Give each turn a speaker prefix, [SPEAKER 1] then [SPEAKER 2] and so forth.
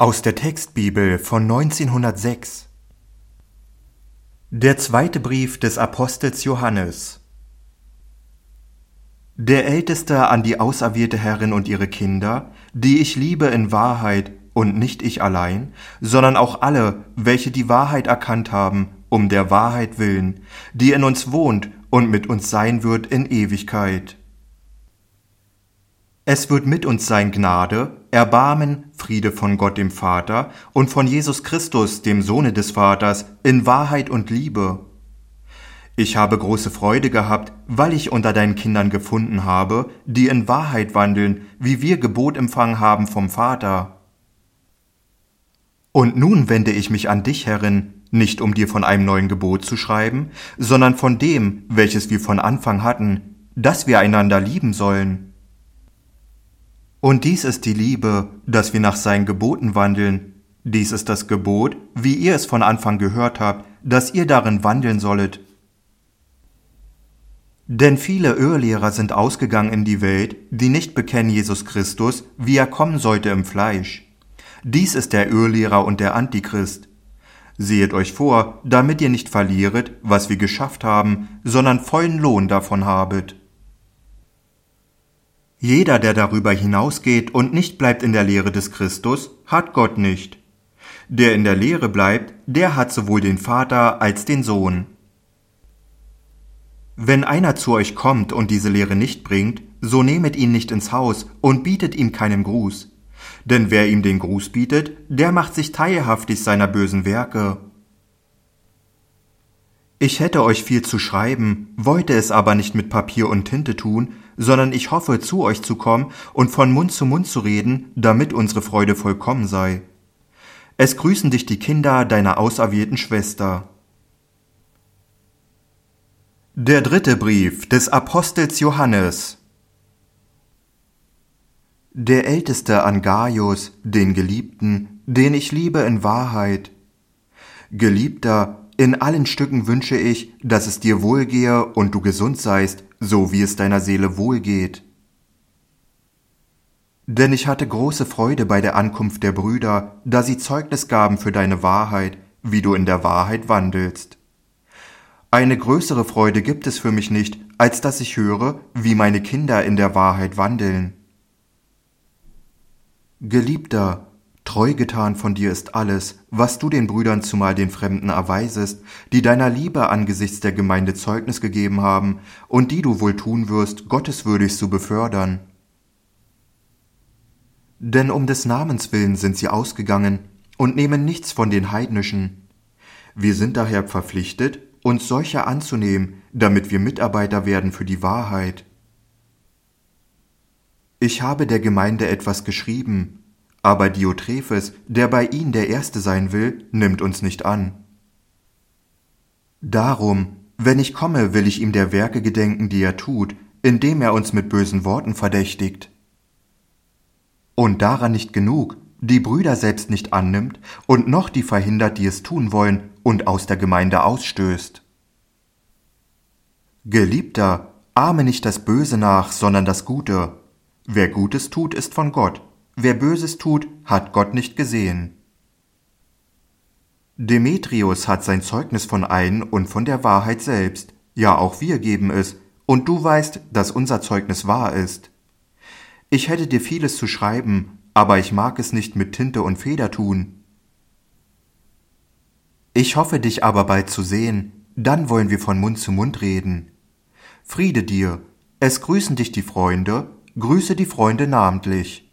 [SPEAKER 1] Aus der Textbibel von 1906. Der zweite Brief des Apostels Johannes. Der Älteste an die auserwählte Herrin und ihre Kinder, die ich liebe in Wahrheit, und nicht ich allein, sondern auch alle, welche die Wahrheit erkannt haben, um der Wahrheit willen, die in uns wohnt und mit uns sein wird in Ewigkeit. Es wird mit uns sein Gnade, Erbarmen, Friede von Gott dem Vater und von Jesus Christus, dem Sohne des Vaters, in Wahrheit und Liebe. Ich habe große Freude gehabt, weil ich unter deinen Kindern gefunden habe, die in Wahrheit wandeln, wie wir Gebot empfangen haben vom Vater. Und nun wende ich mich an dich, Herrin, nicht um dir von einem neuen Gebot zu schreiben, sondern von dem, welches wir von Anfang hatten, dass wir einander lieben sollen. Und dies ist die Liebe, dass wir nach seinen Geboten wandeln. Dies ist das Gebot, wie ihr es von Anfang gehört habt, dass ihr darin wandeln sollet. Denn viele Irrlehrer sind ausgegangen in die Welt, die nicht bekennen Jesus Christus, wie er kommen sollte im Fleisch. Dies ist der Irrlehrer und der Antichrist. Sehet euch vor, damit ihr nicht verlieret, was wir geschafft haben, sondern vollen Lohn davon habet. Jeder, der darüber hinausgeht und nicht bleibt in der Lehre des Christus, hat Gott nicht. Der in der Lehre bleibt, der hat sowohl den Vater als den Sohn. Wenn einer zu euch kommt und diese Lehre nicht bringt, so nehmet ihn nicht ins Haus und bietet ihm keinen Gruß. Denn wer ihm den Gruß bietet, der macht sich teilhaftig seiner bösen Werke. Ich hätte euch viel zu schreiben, wollte es aber nicht mit Papier und Tinte tun, sondern ich hoffe, zu euch zu kommen und von Mund zu Mund zu reden, damit unsere Freude vollkommen sei. Es grüßen dich die Kinder deiner auserwählten Schwester. Der dritte Brief des Apostels Johannes. Der Älteste an Gaius, den Geliebten, den ich liebe in Wahrheit. Geliebter, in allen Stücken wünsche ich, dass es dir wohlgehe und du gesund seist, so wie es deiner Seele wohlgeht. Denn ich hatte große Freude bei der Ankunft der Brüder, da sie Zeugnis gaben für deine Wahrheit, wie du in der Wahrheit wandelst. Eine größere Freude gibt es für mich nicht, als dass ich höre, wie meine Kinder in der Wahrheit wandeln. Geliebter, treu getan von dir ist alles, was du den Brüdern zumal den Fremden erweisest, die deiner Liebe angesichts der Gemeinde Zeugnis gegeben haben und die du wohl tun wirst, gotteswürdig zu befördern. Denn um des Namens willen sind sie ausgegangen und nehmen nichts von den Heidnischen. Wir sind daher verpflichtet, uns solcher anzunehmen, damit wir Mitarbeiter werden für die Wahrheit. Ich habe der Gemeinde etwas geschrieben, aber Diotrephes, der bei ihnen der Erste sein will, nimmt uns nicht an. Darum, wenn ich komme, will ich ihm der Werke gedenken, die er tut, indem er uns mit bösen Worten verdächtigt. Und daran nicht genug, die Brüder selbst nicht annimmt und noch die verhindert, die es tun wollen, und aus der Gemeinde ausstößt. Geliebter, ahme nicht das Böse nach, sondern das Gute. Wer Gutes tut, ist von Gott. Wer Böses tut, hat Gott nicht gesehen. Demetrius hat sein Zeugnis von allen und von der Wahrheit selbst. Ja, auch wir geben es. Und du weißt, dass unser Zeugnis wahr ist. Ich hätte dir vieles zu schreiben, aber ich mag es nicht mit Tinte und Feder tun. Ich hoffe, dich aber bald zu sehen, dann wollen wir von Mund zu Mund reden. Friede dir, es grüßen dich die Freunde, grüße die Freunde namentlich.